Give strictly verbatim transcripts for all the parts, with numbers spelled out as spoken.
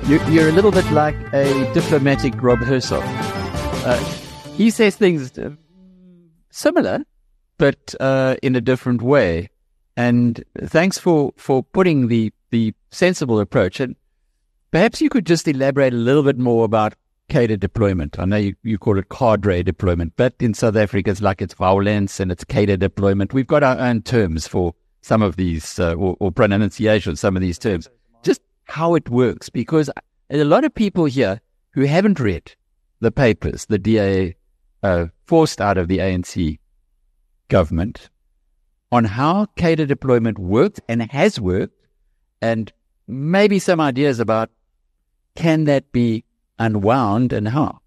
You're, you're a little bit like a diplomatic Rob Herzog. Uh, he says things uh, similar, but uh, in a different way. And thanks for, for putting the, the sensible approach. And perhaps you could just elaborate a little bit more about cadre deployment. I know you, you call it cadre deployment, but in South Africa it's like it's violence and it's cadre deployment. We've got our own terms for some of these, uh, or, or pronunciation of some of these terms. Just how it works, because a lot of people here who haven't read the papers the D A uh, forced out of the A N C government on how cadre deployment worked and has worked, and maybe some ideas about can that be unwound and how?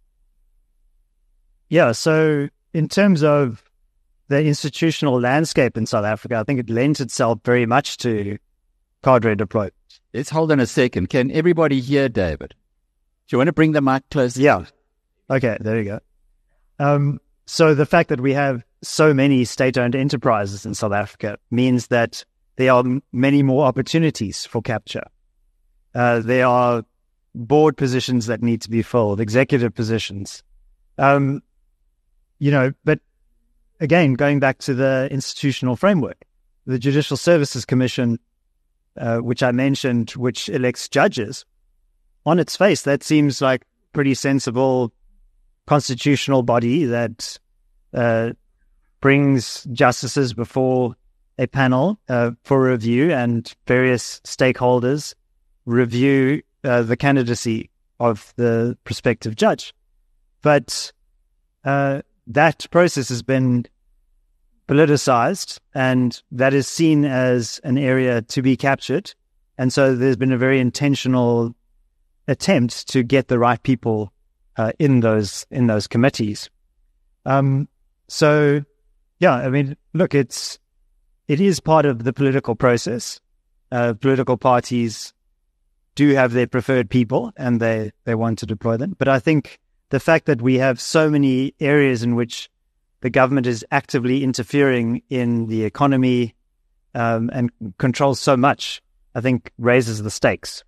Yeah, so in terms of the institutional landscape in South Africa, I think it lends itself very much to cadre deployment. Let's hold on a second. Can everybody hear David? Do you want to bring the mic closer? Yeah. Okay, there you go. Um, so the fact that we have so many state-owned enterprises in South Africa means that there are m- many more opportunities for capture. Uh, there are board positions that need to be filled, executive positions. Um, you know, but again, going back to the institutional framework, the Judicial Services Commission, uh, which I mentioned, which elects judges, on its face, that seems like pretty sensible constitutional body that uh, brings justices before a panel uh, for review, and various stakeholders review uh, the candidacy of the prospective judge. But uh, that process has been politicized, and that is seen as an area to be captured. And so there's been a very intentional attempt to get the right people uh, in those in those committees. Um, so, yeah, I mean, look, it's it is part of the political process. Uh, political parties do have their preferred people, and they, they want to deploy them. But I think the fact that we have so many areas in which the government is actively interfering in the economy um, and controls so much, I think raises the stakes.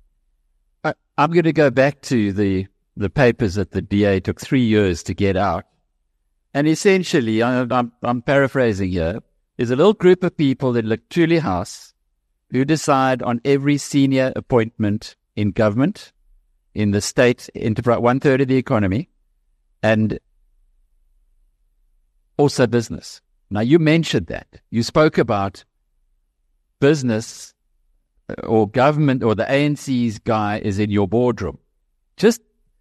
I, I'm going to go back to the, the papers that the D A took three years to get out. And essentially, I, I'm, I'm paraphrasing here, is a little group of people in Luthuli House who decide on every senior appointment in government, in the state enterprise, one third of the economy, and also business. Now, you mentioned that. You spoke about business or government, or the A N C's guy is in your boardroom. Just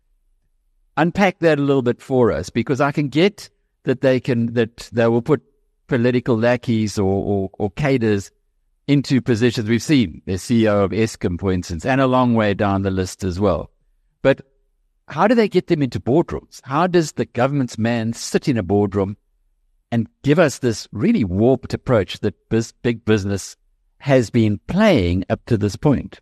unpack that a little bit for us, because I can get that they can, that they will put political lackeys or, or, or cadres into positions. We've seen the C E O of Eskom, for instance, and a long way down the list as well. But how do they get them into boardrooms? How does the government's man sit in a boardroom and give us this really warped approach that biz, big business has been playing up to this point?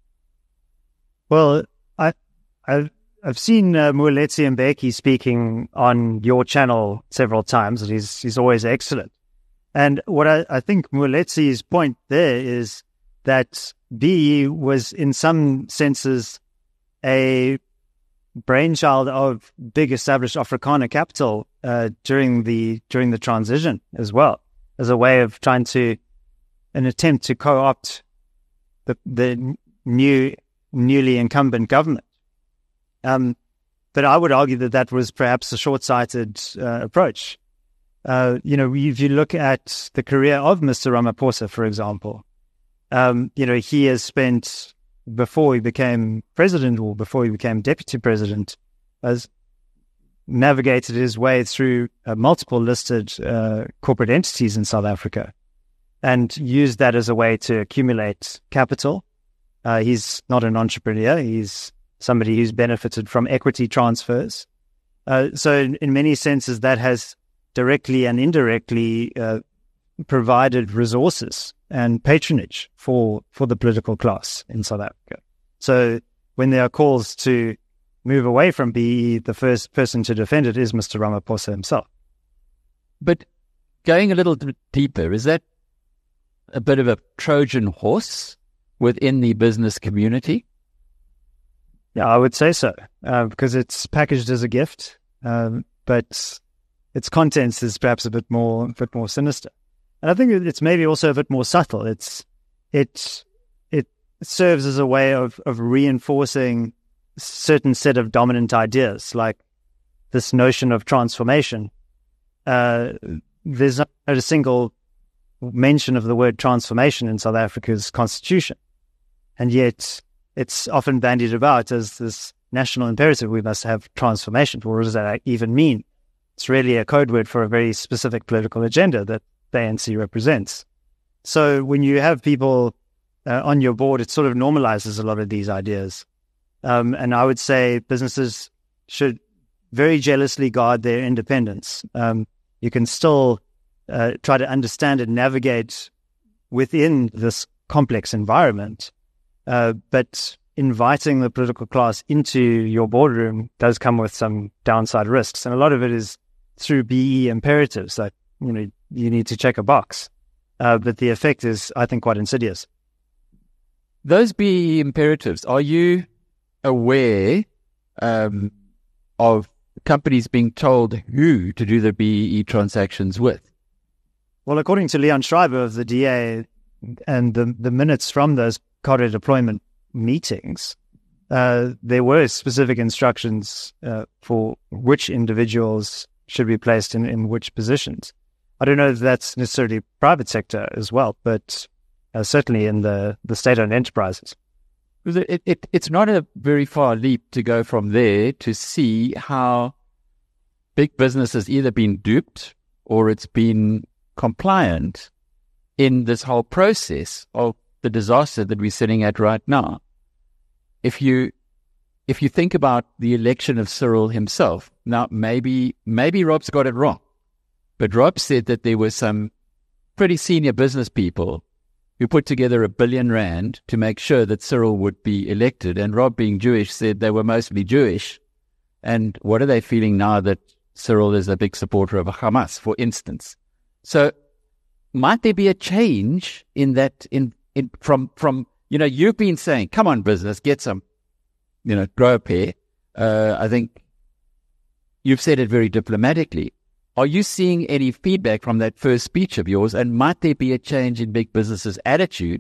Well, I, I've, I've seen uh, Moeletsi Mbeki speaking on your channel several times, and he's, he's always excellent. And what I, I think Moeletsi's point there is that B E was in some senses a brainchild of big established Afrikaner capital uh, during the during the transition as well, as a way of trying to, an attempt to co-opt the the new newly incumbent government. Um, but I would argue that that was perhaps a short-sighted uh, approach. Uh, you know, if you look at the career of Mister Ramaphosa, for example, um, you know, he has spent, before he became president or before he became deputy president, has navigated his way through uh, multiple listed uh, corporate entities in South Africa and used that as a way to accumulate capital. Uh, he's not an entrepreneur. He's somebody who's benefited from equity transfers. Uh, so in, in many senses, that has directly and indirectly uh, provided resources and patronage for, for the political class in South Africa. So when there are calls to move away from B E, the first person to defend it is Mister Ramaphosa himself. But going a little bit deeper, is that a bit of a Trojan horse within the business community? Yeah, I would say so, uh, because it's packaged as a gift, um, but its contents is perhaps a bit more, a bit more sinister. And I think it's maybe also a bit more subtle. It's it it serves as a way of of reinforcing a certain set of dominant ideas, like this notion of transformation. Uh, there's not a single mention of the word transformation in South Africa's constitution, and yet it's often bandied about as this national imperative. We must have transformation. What does that even mean? It's really a code word for a very specific political agenda that the A N C represents. So when you have people uh, on your board, it sort of normalizes a lot of these ideas. Um, and I would say businesses should very jealously guard their independence. Um, you can still uh, try to understand and navigate within this complex environment, uh, but inviting the political class into your boardroom does come with some downside risks. And a lot of it is through B E imperatives that, you know, you need to check a box. Uh, but the effect is, I think, quite insidious. Those B E imperatives, are you aware um, of companies being told who to do the B E transactions with? Well, according to Leon Schreiber of the D A and the, the minutes from those cadre deployment meetings, uh, there were specific instructions uh, for which individuals should be placed in, in which positions. I don't know if that's necessarily private sector as well, but uh, certainly in the, the state-owned enterprises. It, it, it's not a very far leap to go from there to see how big business has either been duped or it's been compliant in this whole process of the disaster that we're sitting at right now. If you if you think about the election of Cyril himself, now maybe maybe Rob's got it wrong, but Rob said that there were some pretty senior business people who put together a billion rand to make sure that Cyril would be elected, and Rob, being Jewish, said they were mostly Jewish. And what are they feeling now that Cyril is a big supporter of Hamas, for instance? So might there be a change in that, in, in from, from, you know, you've been saying, come on, business, get some, you know, grow a pair. Uh, I think you've said it very diplomatically. Are you seeing any feedback from that first speech of yours? And might there be a change in big businesses' attitude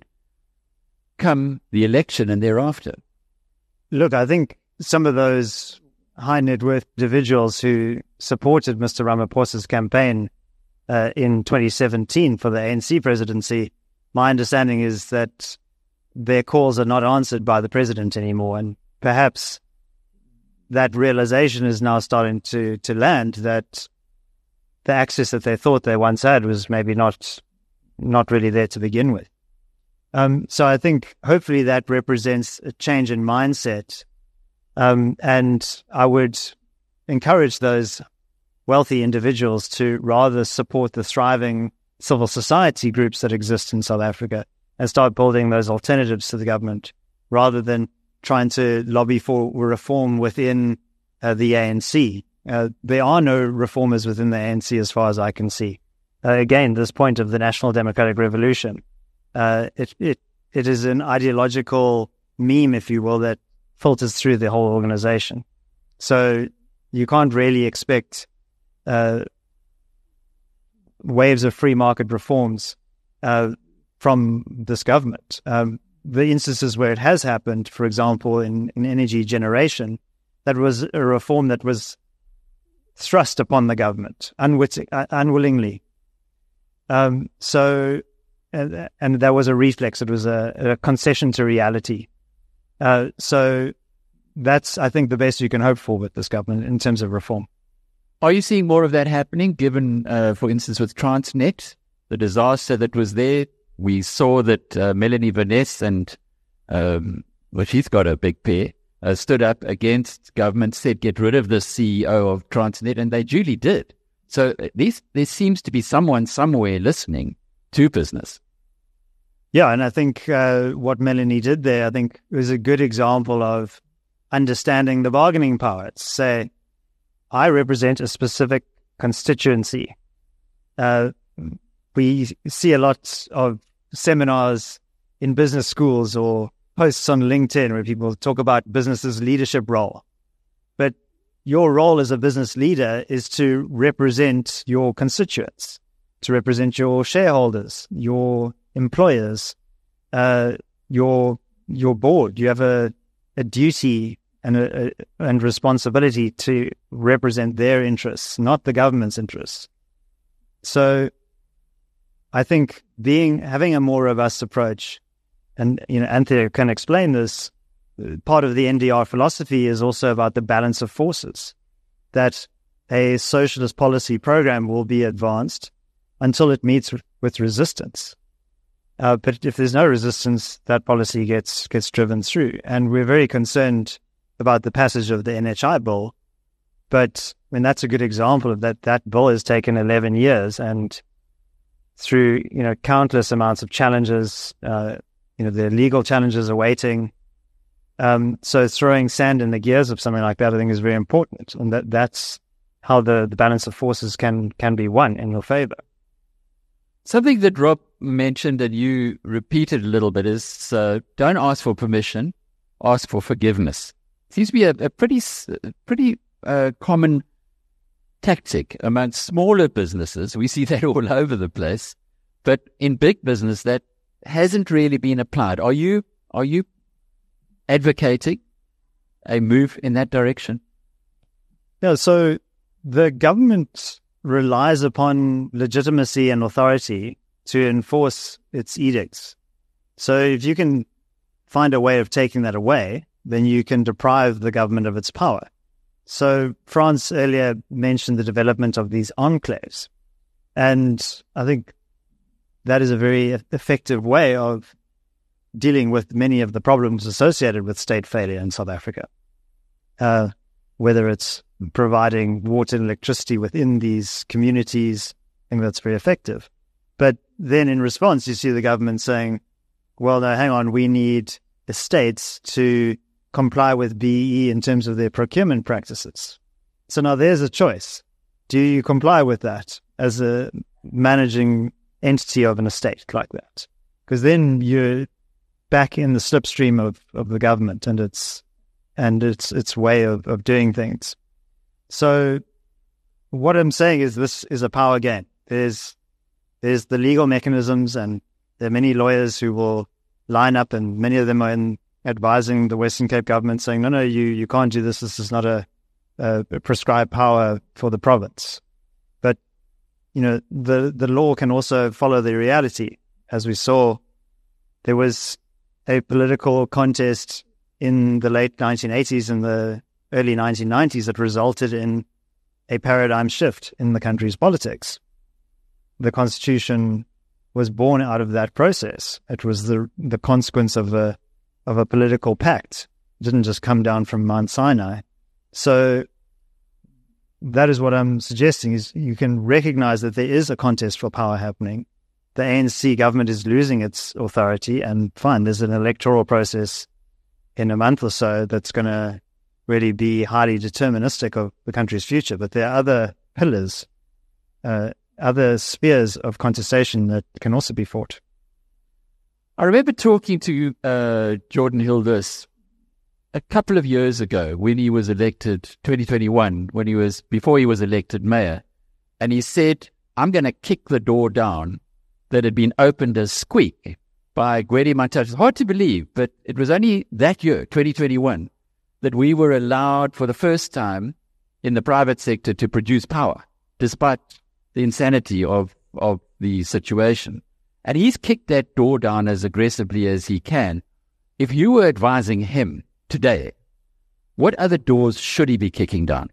come the election and thereafter? Look, I think some of those high net worth individuals who supported Mister Ramaphosa's campaign uh, in twenty seventeen for the A N C presidency, my understanding is that their calls are not answered by the president anymore. And perhaps that realization is now starting to, to land, that the access that they thought they once had was maybe not not really there to begin with. Um, so I think hopefully that represents a change in mindset. Um, and I would encourage those wealthy individuals to rather support the thriving civil society groups that exist in South Africa and start building those alternatives to the government, rather than trying to lobby for reform within uh, the A N C. Uh, there are no reformers within the A N C as far as I can see. Uh, again, this point of the National Democratic Revolution, uh, it, it, it is an ideological meme, if you will, that filters through the whole organization. So you can't really expect uh, waves of free market reforms uh, from this government. Um, the instances where it has happened, for example, in, in energy generation, that was a reform that was thrust upon the government unwitting, uh, unwillingly. Um, so, uh, and that was a reflex. It was a, a concession to reality. Uh, so that's, I think, the best you can hope for with this government in terms of reform. Are you seeing more of that happening, given, uh, for instance, with Transnet, the disaster that was there? We saw that uh, Melanie Vaness and, um, well, she's got a big pair, uh, stood up against government, said get rid of the C E O of Transnet, and they duly did. So at least there seems to be someone somewhere listening to business. Yeah, and I think uh, what Melanie did there, I think, was a good example of understanding the bargaining power. To say, I represent a specific constituency. Uh, we see a lot of seminars in business schools or posts on LinkedIn where people talk about business's leadership role. But your role as a business leader is to represent your constituents, to represent your shareholders, your employers, uh, your your board. You have a, a duty and a, a, and responsibility to represent their interests, not the government's interests. So I think being having a more robust approach, and you know, Anthea can explain this, part of the N D R philosophy is also about the balance of forces, that a socialist policy program will be advanced until it meets with resistance. Uh, but if there's no resistance, that policy gets gets driven through. And we're very concerned about the passage of the N H I bill. But I mean, that's a good example of that. That bill has taken eleven years, and through you know countless amounts of challenges, uh, you know the legal challenges awaiting. Um, so throwing sand in the gears of something like that, I think, is very important, and that that's how the, the balance of forces can can be won in your favor. Something that Rob mentioned and you repeated a little bit is uh, don't ask for permission, ask for forgiveness. Seems to be a, a pretty pretty uh, common tactic among smaller businesses. We see that all over the place, but in big business that hasn't really been applied. Are you are you advocating a move in that direction? Yeah, so the government relies upon legitimacy and authority to enforce its edicts. So if you can find a way of taking that away, then you can deprive the government of its power. So France earlier mentioned the development of these enclaves. And I think that is a very effective way of dealing with many of the problems associated with state failure in South Africa. Uh, whether it's providing water and electricity within these communities, I think that's very effective. But then in response, you see the government saying, well, no, hang on, we need the states to comply with B E E in terms of their procurement practices. So now there's a choice. Do you comply with that as a managing entity of an estate like that? Because then you're back in the slipstream of, of the government and its and its its way of, of doing things. So what I'm saying is this is a power game. There's there's the legal mechanisms, and there are many lawyers who will line up, and many of them are in advising the Western Cape government saying, no, no, you, you can't do this. This is not a, a prescribed power for the province. But, you know, the, the law can also follow the reality. As we saw, there was a political contest in the late nineteen eighties and the early nineteen nineties that resulted in a paradigm shift in the country's politics. The Constitution was born out of that process. It was the the consequence of a of a political pact. It didn't just come down from Mount Sinai. So that is what I'm suggesting, is you can recognize that there is a contest for power happening. The A N C government is losing its authority, and fine, there's an electoral process in a month or so that's going to really be highly deterministic of the country's future. But there are other pillars, uh, other spheres of contestation that can also be fought. I remember talking to uh, Jordan Hilders a couple of years ago when he was elected, twenty twenty-one, when he was before he was elected mayor, and he said, I'm going to kick the door down that had been opened as squeak by Gwede Mantashe. It's hard to believe, but it was only that year, twenty twenty-one, that we were allowed for the first time in the private sector to produce power, despite the insanity of, of the situation. And he's kicked that door down as aggressively as he can. If you were advising him today, what other doors should he be kicking down?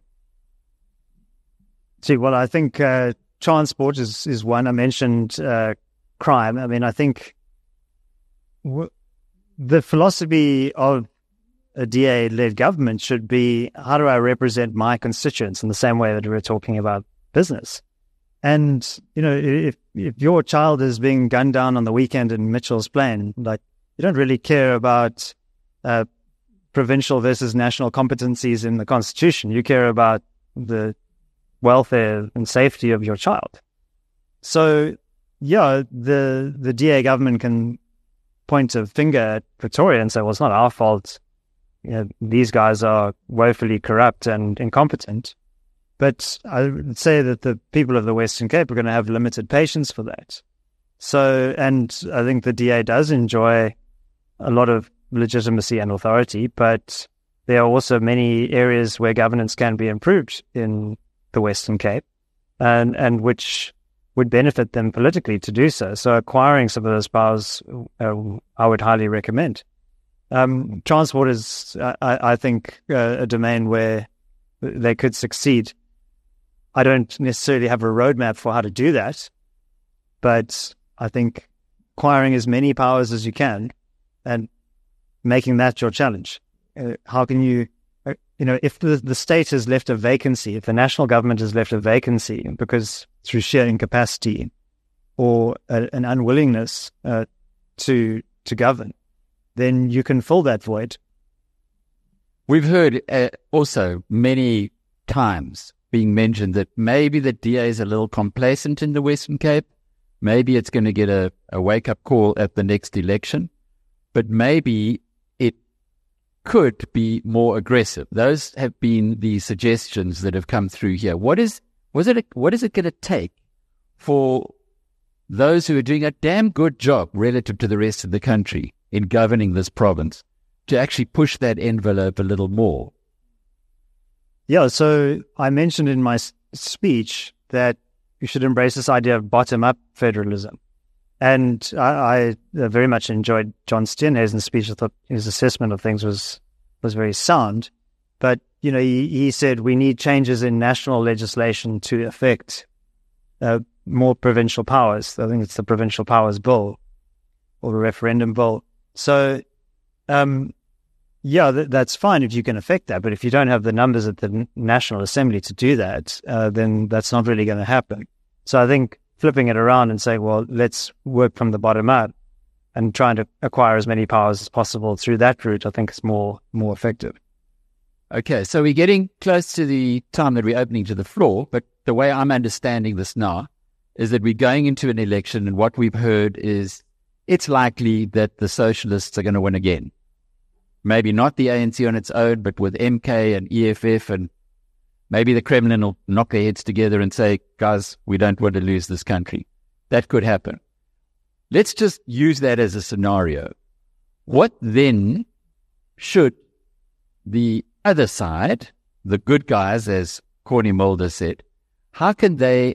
See, well, I think uh, transport is, is one. I mentioned uh, crime. I mean, I think w- the philosophy of a D A-led government should be, how do I represent my constituents in the same way that we're talking about business? And, you know, if if your child is being gunned down on the weekend in Mitchell's Plain, like, you don't really care about uh, provincial versus national competencies in the Constitution. You care about the welfare and safety of your child. So, yeah, the the D A government can point a finger at Pretoria and say, well, it's not our fault. You know, these guys are woefully corrupt and incompetent. But I would say that the people of the Western Cape are going to have limited patience for that. So, and I think the D A does enjoy a lot of legitimacy and authority, but there are also many areas where governance can be improved in the Western Cape, and, and which would benefit them politically to do so. So acquiring some of those powers, uh, I would highly recommend. Um, transport is, I, I think, uh, a domain where they could succeed. I don't necessarily have a roadmap for how to do that, but I think acquiring as many powers as you can and making that your challenge. Uh, how can you, uh, you know, if the, the state has left a vacancy, if the national government has left a vacancy because through sheer incapacity or a, an unwillingness uh, to to govern, then you can fill that void. We've heard uh, also many times being mentioned that maybe the D A is a little complacent in the Western Cape. Maybe it's going to get a, a wake-up call at the next election, but maybe it could be more aggressive. Those have been the suggestions that have come through here. What is was it? A, what is it going to take for those who are doing a damn good job relative to the rest of the country in governing this province to actually push that envelope a little more? Yeah, so I mentioned in my speech that you should embrace this idea of bottom-up federalism. And I, I very much enjoyed John Steenhuisen's speech. I thought his assessment of things was, was very sound. But, you know, he, he said we need changes in national legislation to affect uh, more provincial powers. I think it's the Provincial Powers Bill or the Referendum Bill. So, um, yeah, th- that's fine if you can affect that. But if you don't have the numbers at the N- National Assembly to do that, uh, then that's not really going to happen. So I think flipping it around and saying, well, let's work from the bottom up and trying to acquire as many powers as possible through that route, I think is more more effective. Okay, so we're getting close to the time that we're opening to the floor, but the way I'm understanding this now is that we're going into an election, and what we've heard is it's likely that the socialists are going to win again. Maybe not the A N C on its own, but with M K and E F F, and maybe the Kremlin will knock their heads together and say, guys, we don't want to lose this country. That could happen. Let's just use that as a scenario. What then should the other side, the good guys, as Corny Mulder said, how can they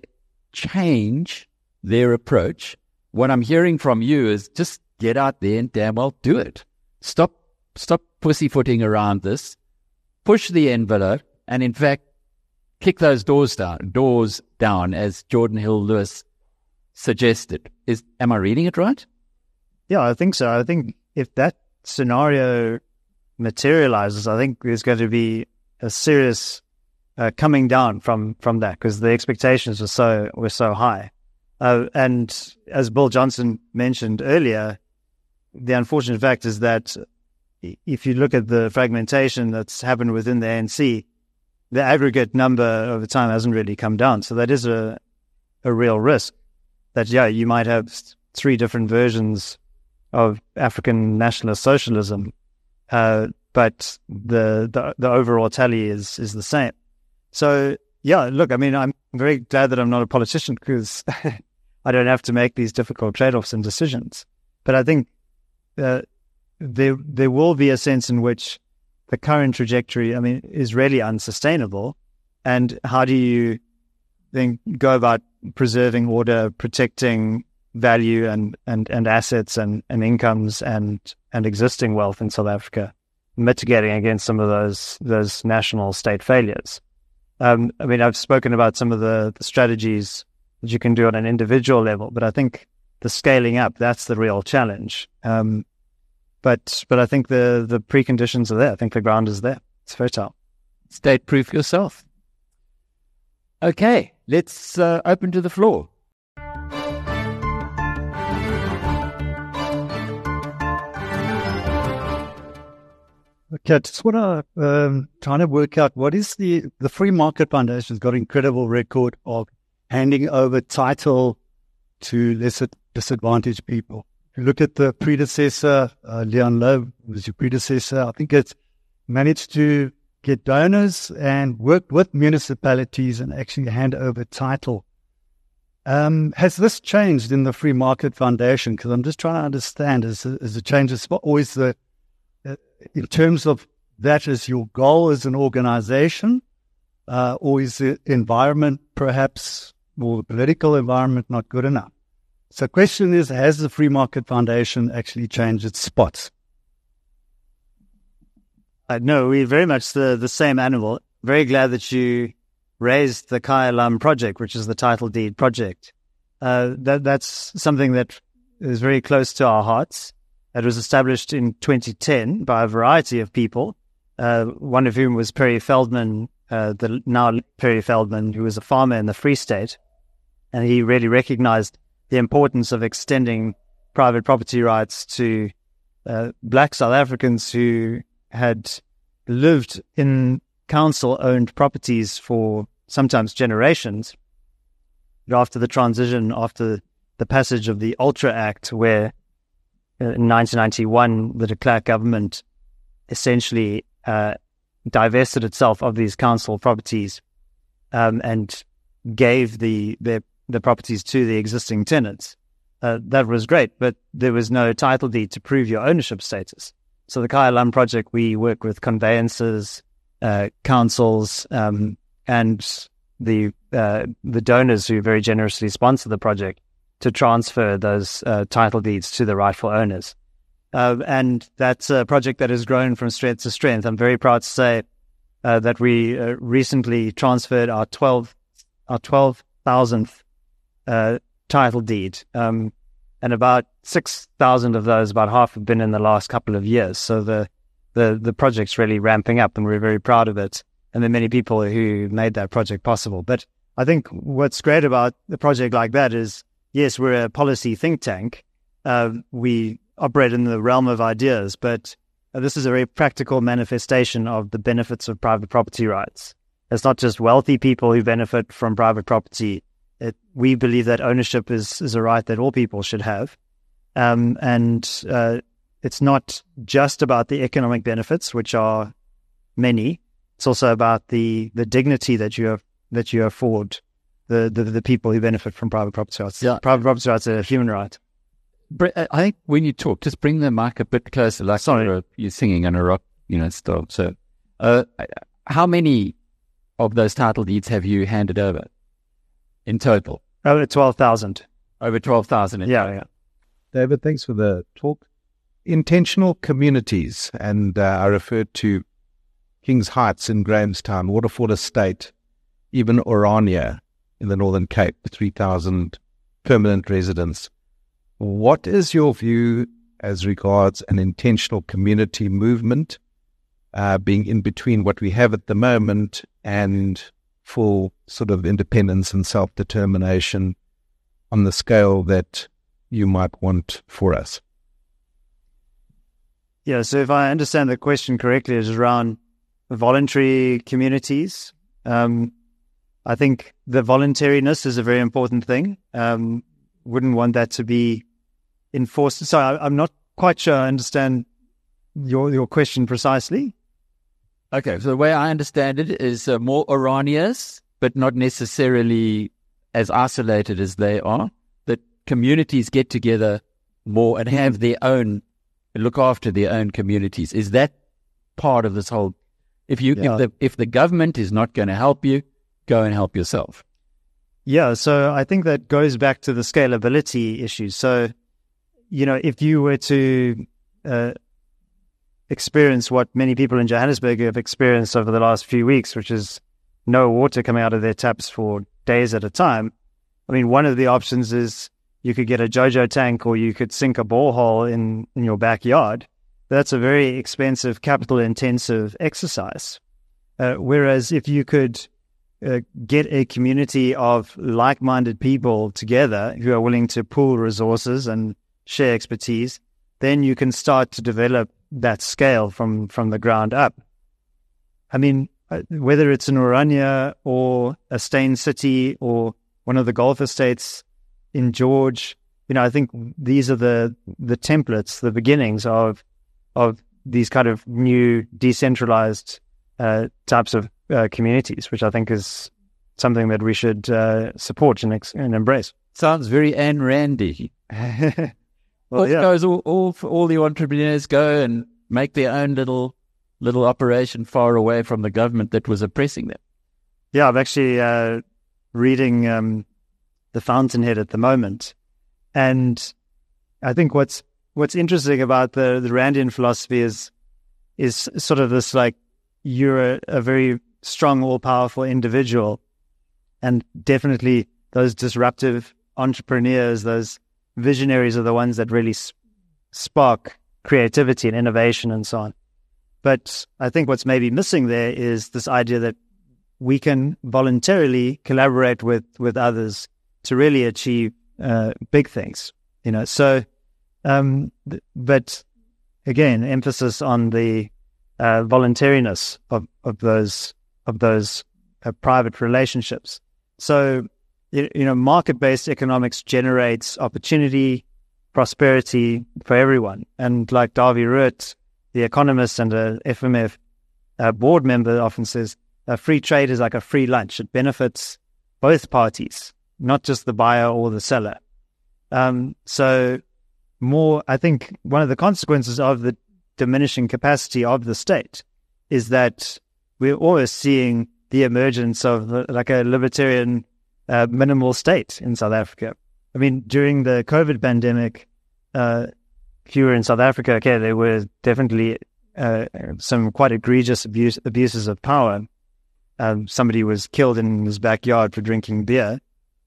change their approach? What I'm hearing from you is just get out there and damn well do it. Stop, stop pussyfooting around this. Push the envelope, and in fact, kick those doors down, doors down, as Jordan Hill Lewis suggested. Is am I reading it right? Yeah, I think so. I think if that scenario materializes, I think there's going to be a serious uh, coming down from from that, because the expectations were so were so high. Uh, and as Bill Johnson mentioned earlier, the unfortunate fact is that if you look at the fragmentation that's happened within the A N C, the aggregate number over time hasn't really come down. So that is a a real risk that, yeah, you might have three different versions of African nationalist socialism, uh, but the, the the overall tally is is the same. So, yeah, look, I mean, I'm very glad that I'm not a politician, because I don't have to make these difficult trade-offs and decisions. But I think uh, there there will be a sense in which the current trajectory, I mean, is really unsustainable. And how do you then go about preserving order, protecting value and, and, and assets and, and incomes and, and existing wealth in South Africa, mitigating against some of those those national state failures? Um, I mean, I've spoken about some of the, the strategies that you can do on an individual level, but I think the scaling up, that's the real challenge. Um, But but I think the, the preconditions are there. I think the ground is there. It's fertile. State-proof yourself. Okay, let's uh, open to the floor. Okay, I just want to um, trying to work out what is the the Free Market Foundation's got an incredible record of handing over title to lesser disadvantaged people. you look at the predecessor, uh, Leon Loeb was your predecessor. I think it's managed to get donors and work with municipalities and actually hand over title. Um, has this changed in the Free Market Foundation? Because I'm just trying to understand, is, is the changes always the, uh, in terms of that as your goal as an organization, uh, or is the environment perhaps, or the political environment not good enough? So the question is, has the Free Market Foundation actually changed its spots? Uh, no, we're very much the, the same animal. Very glad that you raised the Khaya Lam project, which is the title deed project. Uh, that that's something that is very close to our hearts. It was established in twenty ten by a variety of people, uh, one of whom was Perry Feldman, uh, the now Perry Feldman, who was a farmer in the Free State. And he really recognized the importance of extending private property rights to uh, black South Africans who had lived in council-owned properties for sometimes generations. After the transition, after the passage of the Ultra Act, where uh, in nineteen ninety-one the de Klerk government essentially uh, divested itself of these council properties um, and gave the, the the properties to the existing tenants. Uh, that was great, but there was no title deed to prove your ownership status. So the Khaya Lam project, we work with conveyancers, uh, councils, um, and the uh, the donors who very generously sponsor the project to transfer those uh, title deeds to the rightful owners. Uh, and that's a project that has grown from strength to strength. I'm very proud to say uh, that we uh, recently transferred our twelve our twelve thousandth uh, title deed. Um, And about six thousand of those, about half, have been in the last couple of years. So the, the, the project's really ramping up, and we're very proud of it. And there are many people who made that project possible. But I think what's great about a project like that is, yes, we're a policy think tank. Uh, we operate in the realm of ideas, but uh, this is a very practical manifestation of the benefits of private property rights. It's not just wealthy people who benefit from private property. It, we believe that ownership is, is a right that all people should have. Um, and uh, it's not just about the economic benefits, which are many. It's also about the, the dignity that you have, that you afford the, the, the people who benefit from private property rights. Yeah. Private property rights are a human right. I think when you talk, just bring the mic a bit closer, like Sorry. You're, you're singing on a rock, you know, style. So, uh, how many of those title deeds have you handed over in total? Over twelve thousand. Over twelve thousand. Yeah, yeah. David, thanks for the talk. Intentional communities, and uh, I referred to Kings Heights in Grahamstown, Waterford Estate, even Orania in the Northern Cape, three thousand permanent residents. What is your view as regards an intentional community movement uh, being in between what we have at the moment and full sort of independence and self-determination on the scale that you might want for us? Yeah, so if I understand the question correctly, it's around voluntary communities. Um, I think the voluntariness is a very important thing. Um, wouldn't want that to be enforced. So I, I'm not quite sure I understand your your question precisely. Okay, so the way I understand it is uh, more Oranias, but not necessarily as isolated as they are. That communities get together more and have their own, look after their own communities. Is that part of this whole? If you Yeah. if the if the government is not going to help you, go and help yourself. Yeah, so I think that goes back to the scalability issue. So, you know, if you were to uh, experience what many people in Johannesburg have experienced over the last few weeks, which is no water coming out of their taps for days at a time. I mean, one of the options is you could get a JoJo tank, or you could sink a borehole in, in your backyard. That's a very expensive, capital-intensive exercise. Uh, whereas if you could uh, get a community of like-minded people together who are willing to pool resources and share expertise, then you can start to develop that scale from, from the ground up. I mean, uh, whether it's in Orania or a Steyn City or one of the golf estates in George, you know, I think these are the the templates, the beginnings of of these kind of new decentralized uh, types of uh, communities, which I think is something that we should uh, support and, ex- and embrace. Sounds very Ayn Randy. Well, Off yeah. goes all, all, all the entrepreneurs go and make their own little little operation far away from the government that was oppressing them. Yeah, I'm actually uh, reading um, The Fountainhead at the moment, and I think what's what's interesting about the the Randian philosophy is is sort of this, like, you're a, a very strong, all powerful individual, and definitely those disruptive entrepreneurs, those visionaries, are the ones that really sp- spark creativity and innovation and so on. But I think what's maybe missing there is this idea that we can voluntarily collaborate with, with others to really achieve uh, big things, you know. So, um, th- but again, emphasis on the uh, voluntariness of, of those of those uh, private relationships. So, you, you know, market-based economics generates opportunity, prosperity for everyone. And like Davy Root, the economist and a F M F uh, board member, often says, uh, free trade is like a free lunch. It benefits both parties, not just the buyer or the seller. Um, so more, I think one of the consequences of the diminishing capacity of the state is that we're always seeing the emergence of the, like a libertarian uh, minimal state in South Africa. I mean, during the COVID pandemic, uh, if you were in South Africa, okay, there were definitely uh, some quite egregious abuse, abuses of power. Um, somebody was killed in his backyard for drinking beer.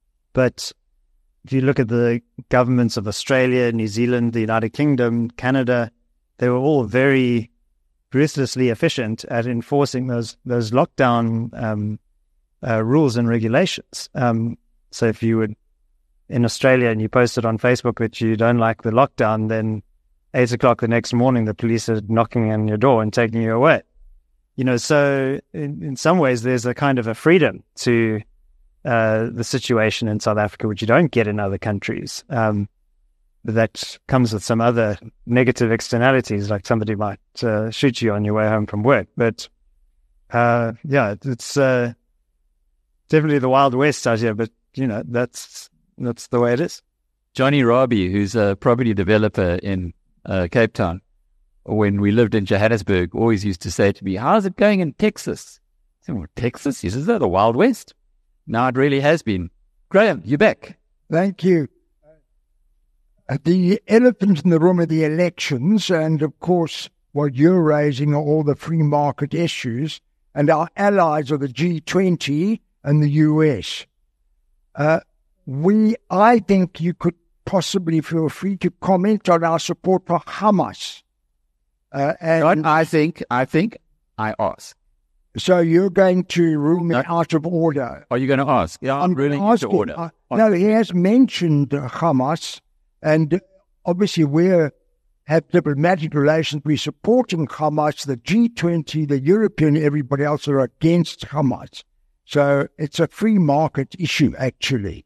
But if you look at the governments of Australia, New Zealand, the United Kingdom, Canada, they were all very ruthlessly efficient at enforcing those those lockdown um, uh, rules and regulations. Um, so if you would in Australia and you posted on Facebook that you don't like the lockdown, then eight o'clock the next morning, the police are knocking on your door and taking you away. You know, so in, in some ways, there's a kind of a freedom to uh, the situation in South Africa, which you don't get in other countries. Um, that comes with some other negative externalities, like somebody might uh, shoot you on your way home from work. But uh, yeah, it's uh, definitely the Wild West out here. But you know, that's that's the way it is. Johnny Robbie, who's a property developer in uh, Cape Town, when we lived in Johannesburg, always used to say to me, "How's it going in Texas?" I said, "Well, Texas? He says, "Oh, the Wild West." Now it really has been. Graham, you're back. Thank you. Uh, the elephant in the room are the elections, and of course, what you're raising are all the free market issues, and our allies are the G twenty and the U S. Uh, we, I think you could possibly feel free to comment on our support for Hamas. Uh, and I think, I think I ask. so you're going to rule me No. out of order. Are you going to ask? Yeah, I'm, I'm ruling you to asking- order. uh, no, he has mentioned uh, Hamas, and uh, obviously we have diplomatic relations. We're supporting Hamas. The G twenty, the European, everybody else are against Hamas. So it's a free market issue, actually.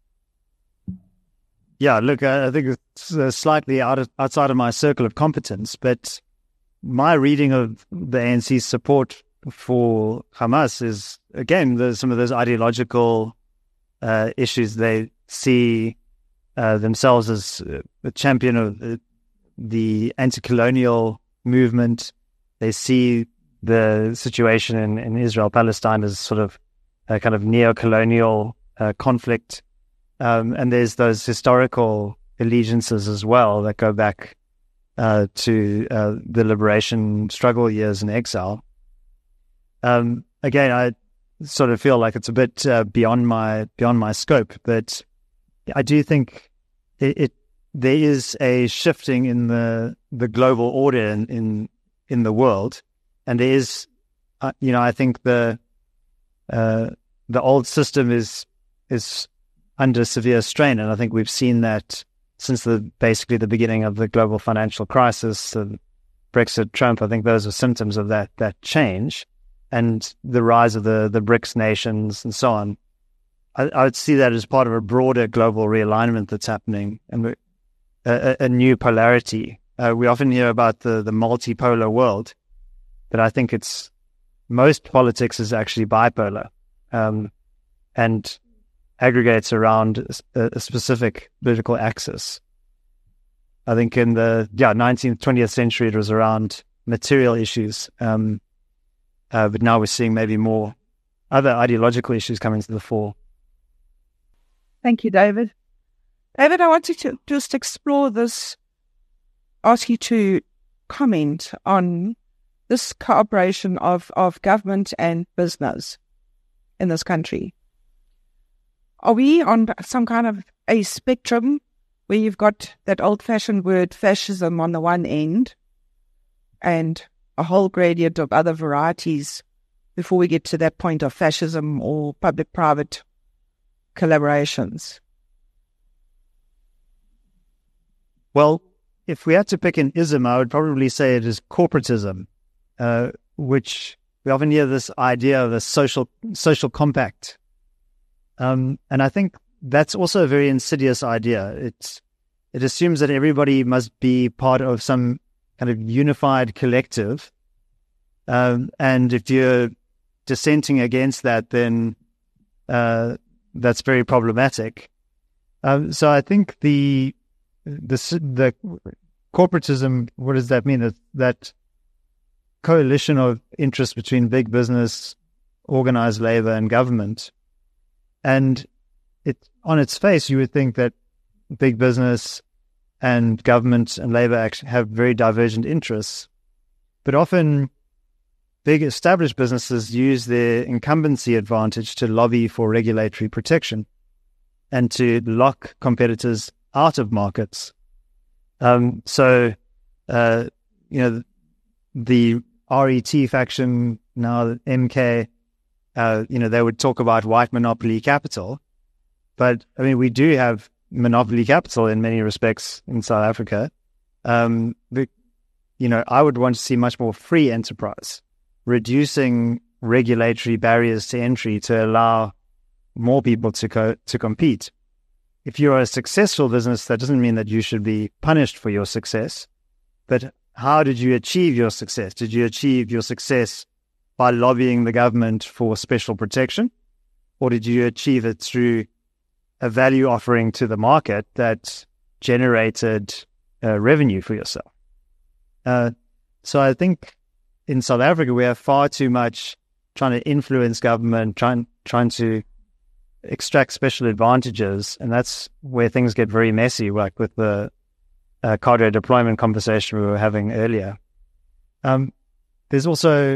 Yeah, look, I I think it's uh, slightly out of, outside of my circle of competence, but my reading of the A N C's support for Hamas is, again, there's some of those ideological uh, issues. They see uh, themselves as a champion of the, the anti-colonial movement. They see the situation in, in Israel-Palestine as sort of a kind of neo-colonial uh, conflict. Um, and there's those historical allegiances as well that go back uh, to uh, the liberation struggle years in exile. Um, again, I sort of feel like it's a bit uh, beyond my beyond my scope, but I do think it, it there is a shifting in the the global order in in, in the world, and there is, uh, you know, I think the uh, the old system is is under severe strain, and I think we've seen that since the basically the beginning of the global financial crisis, uh, Brexit, Trump. I think those are symptoms of that that change and the rise of the the BRICS nations and so on. I, I would see that as part of a broader global realignment that's happening, and a, a new polarity. Uh, we often hear about the, the multipolar world, but I think it's most politics is actually bipolar, um, and aggregates around a, a specific political axis. I think in the yeah nineteenth, twentieth century, it was around material issues, um, uh, but now we're seeing maybe more other ideological issues coming to the fore. Thank you, David. David, I wanted to just explore this, ask you to comment on this cooperation of, of government and business in this country. Are we on some kind of a spectrum where you've got that old-fashioned word fascism on the one end and a whole gradient of other varieties before we get to that point of fascism or public-private collaborations? Well, if we had to pick an ism, I would probably say it is corporatism, uh, which we often hear this idea of the social social compact. Um, and I think that's also a very insidious idea. It's, it assumes that everybody must be part of some kind of unified collective. Um, and if you're dissenting against that, then uh, that's very problematic. Um, so I think the the the corporatism, what does that mean? That, that coalition of interests between big business, organized labor, and government. And it, on its face, you would think that big business and government and labor actually have very divergent interests. But often, big established businesses use their incumbency advantage to lobby for regulatory protection and to lock competitors out of markets. Um, so, uh, you know, the R E T faction, now M K, uh, you know, they would talk about white monopoly capital. But, I mean, we do have monopoly capital in many respects in South Africa. Um, but, you know, I would want to see much more free enterprise, reducing regulatory barriers to entry to allow more people to co- to compete. If you're a successful business, that doesn't mean that you should be punished for your success. But how did you achieve your success? Did you achieve your success by lobbying the government for special protection? Or did you achieve it through a value offering to the market that generated uh, revenue for yourself? Uh, so I think in South Africa, we have far too much trying to influence government, trying trying to extract special advantages, and that's where things get very messy, like with the uh, cadre deployment conversation we were having earlier. Um, there's also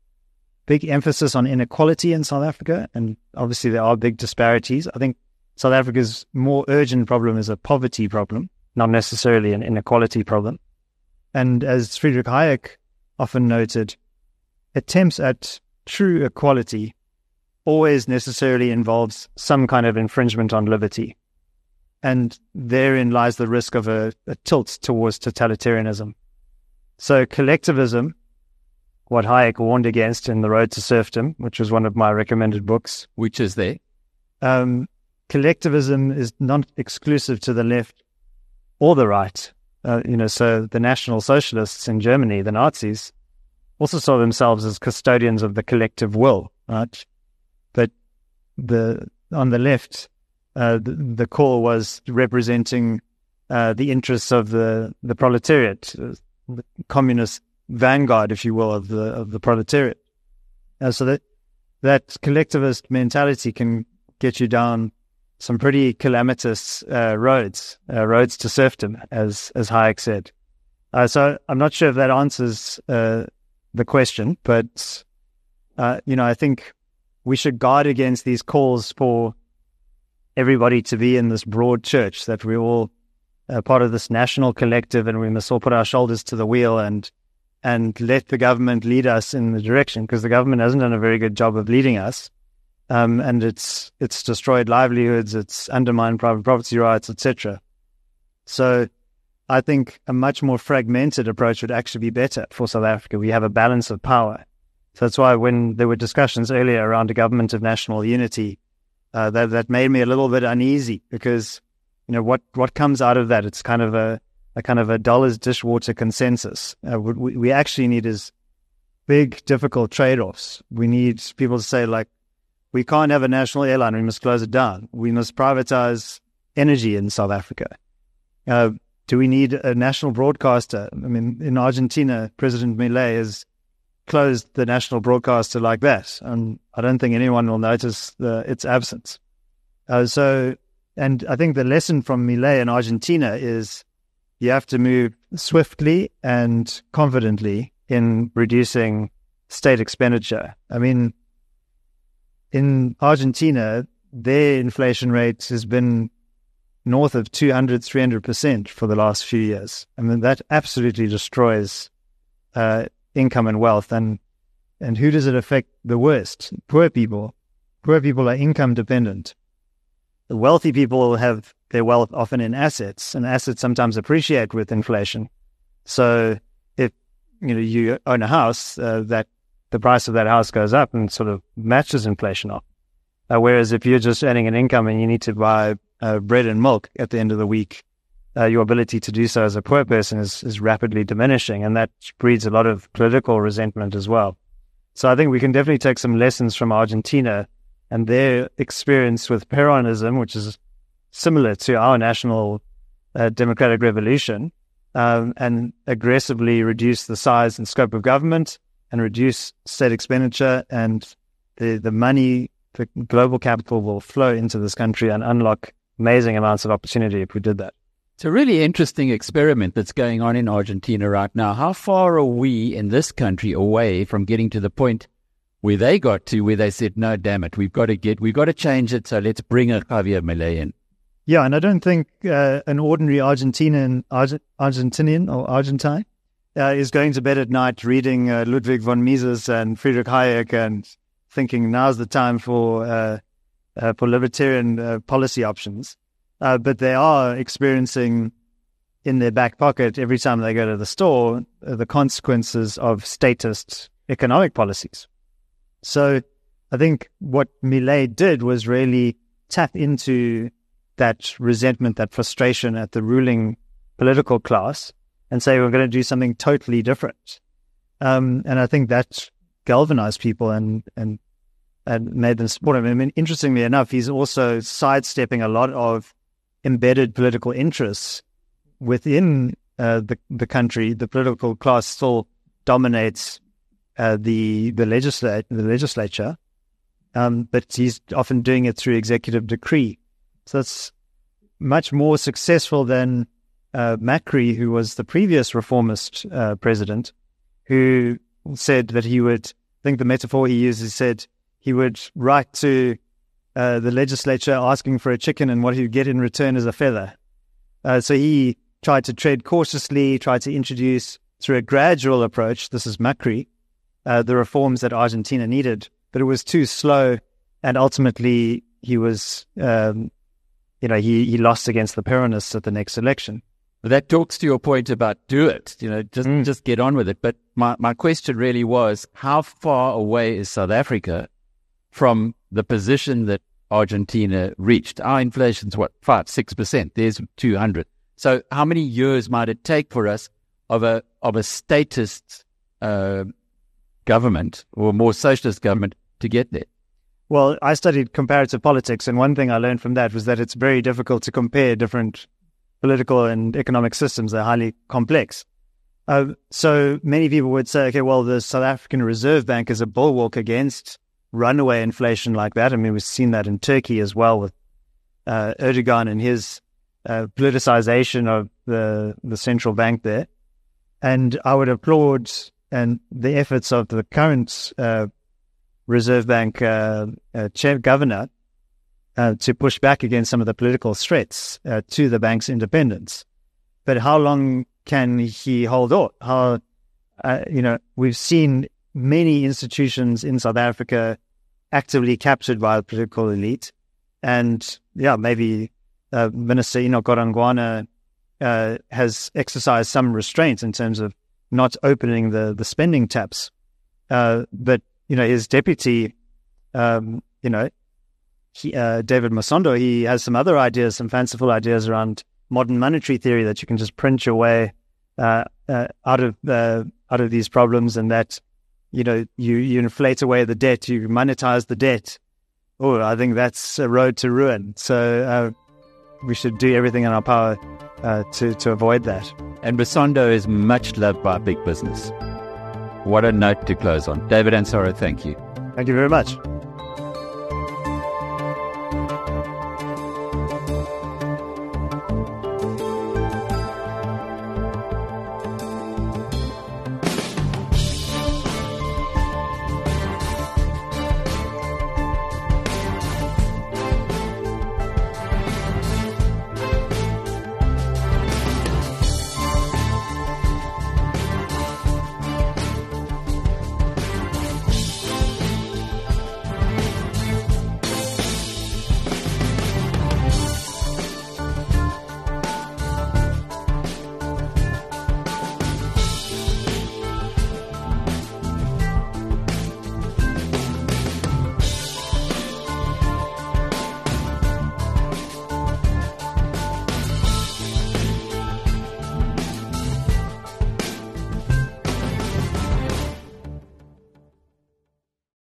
big emphasis on inequality in South Africa, and obviously there are big disparities. I think South Africa's more urgent problem is a poverty problem, not necessarily an inequality problem. And as Friedrich Hayek often noted, attempts at true equality always necessarily involves some kind of infringement on liberty. And therein lies the risk of a, a tilt towards totalitarianism. So collectivism, what Hayek warned against in The Road to Serfdom, which was one of my recommended books. Which is there? Um, collectivism is not exclusive to the left or the right. Uh, you know, so the National Socialists in Germany, the Nazis, also saw themselves as custodians of the collective will, right? But the on the left, uh, the, the call was representing uh, the interests of the, the proletariat, uh, the communist vanguard, if you will, of the of the proletariat. Uh, so that that collectivist mentality can get you down some pretty calamitous uh, roads, uh, roads to serfdom, as as Hayek said. Uh, so I'm not sure if that answers uh, the question, but uh, you know, I think we should guard against these calls for everybody to be in this broad church, that we're all uh, part of this national collective, and we must all put our shoulders to the wheel and and let the government lead us in the direction, because the government hasn't done a very good job of leading us. Um, and it's it's destroyed livelihoods, it's undermined private property rights, et cetera. So I think a much more fragmented approach would actually be better for South Africa. We have a balance of power. So that's why when there were discussions earlier around a government of national unity, uh, that that made me a little bit uneasy because, you know, what what comes out of that? It's kind of a, a kind of a dollars dishwater consensus. Uh, what we, we actually need is big, difficult trade-offs. We need people to say, like, we can't have a national airline. We must close it down. We must privatize energy in South Africa. Uh, do we need a national broadcaster? I mean, in Argentina, President Milei has closed the national broadcaster like that, and I don't think anyone will notice the, its absence. Uh, so, and I think the lesson from Milei in Argentina is you have to move swiftly and confidently in reducing state expenditure. I mean, in Argentina, their inflation rate has been north of two hundred, three hundred percent for the last few years. I mean, that absolutely destroys uh, income and wealth. And, and who does it affect the worst? Poor people. Poor people are income dependent. The wealthy people have their wealth often in assets, and assets sometimes appreciate with inflation. So if you know you own a house, uh, that the price of that house goes up and sort of matches inflation up. Uh, whereas if you're just earning an income and you need to buy uh, bread and milk at the end of the week, uh, your ability to do so as a poor person is, is rapidly diminishing, and that breeds a lot of political resentment as well. So I think we can definitely take some lessons from Argentina and their experience with Peronism, which is similar to our national uh, democratic revolution, um, and aggressively reduce the size and scope of government and reduce state expenditure, and the, the money, the global capital will flow into this country and unlock amazing amounts of opportunity if we did that. It's a really interesting experiment that's going on in Argentina right now. How far are we in this country away from getting to the point where they got to, where they said, no, damn it, we've got to get, we've got to change it, so let's bring a Javier Milei in? Yeah, and I don't think uh, an ordinary Argentinian, Arge- Argentinian or Argentine uh, is going to bed at night reading uh, Ludwig von Mises and Friedrich Hayek and thinking now's the time for uh, uh, for libertarian uh, policy options. Uh, but they are experiencing in their back pocket every time they go to the store uh, the consequences of statist economic policies. So I think what Milei did was really tap into that resentment, that frustration at the ruling political class and say, we're going to do something totally different. Um, and I think that galvanized people and, and, and made them support him. I mean, interestingly enough, he's also sidestepping a lot of embedded political interests within uh, the, the country. The political class still dominates uh, the, the, legisla- the legislature, um, but he's often doing it through executive decree. So it's much more successful than uh, Macri, who was the previous reformist uh, president, who said that he would, I think the metaphor he used, he said he would write to uh, the legislature asking for a chicken, and what he would get in return is a feather. Uh, so he tried to tread cautiously, tried to introduce through a gradual approach, this is Macri, uh, the reforms that Argentina needed, but it was too slow, and ultimately he was... Um, You know, he, he lost against the Peronists at the next election. But that talks to your point about do it, you know, just mm. just get on with it. But my, my question really was, how far away is South Africa from the position that Argentina reached? Our inflation's what, five, six percent. There's two hundred. So how many years might it take for us of a of a statist uh, government or more socialist government to get there? Well, I studied comparative politics, and one thing I learned from that was that it's very difficult to compare different political and economic systems. They're highly complex. Uh, so many people would say, okay, well, the South African Reserve Bank is a bulwark against runaway inflation like that. I mean, we've seen that in Turkey as well with uh, Erdogan and his uh, politicization of the, the central bank there. And I would applaud and the efforts of the current uh Reserve Bank uh, uh, chair governor uh, to push back against some of the political threats uh, to the bank's independence. But how long can he hold on? How, uh, you know, we've seen many institutions in South Africa actively captured by the political elite. And yeah, maybe uh, Minister Enoch Godongwana uh, has exercised some restraint in terms of not opening the, the spending taps. Uh, but you know, his deputy, um, you know, he, uh, David Masondo, he has some other ideas, some fanciful ideas around modern monetary theory that you can just print your way uh, uh, out of uh, out of these problems, and that you know you you inflate away the debt, you monetize the debt. Oh, I think that's a road to ruin. So uh, we should do everything in our power uh, to to avoid that. And Masondo is much loved by big business. What a note to close on. David Ansara, thank you. Thank you very much.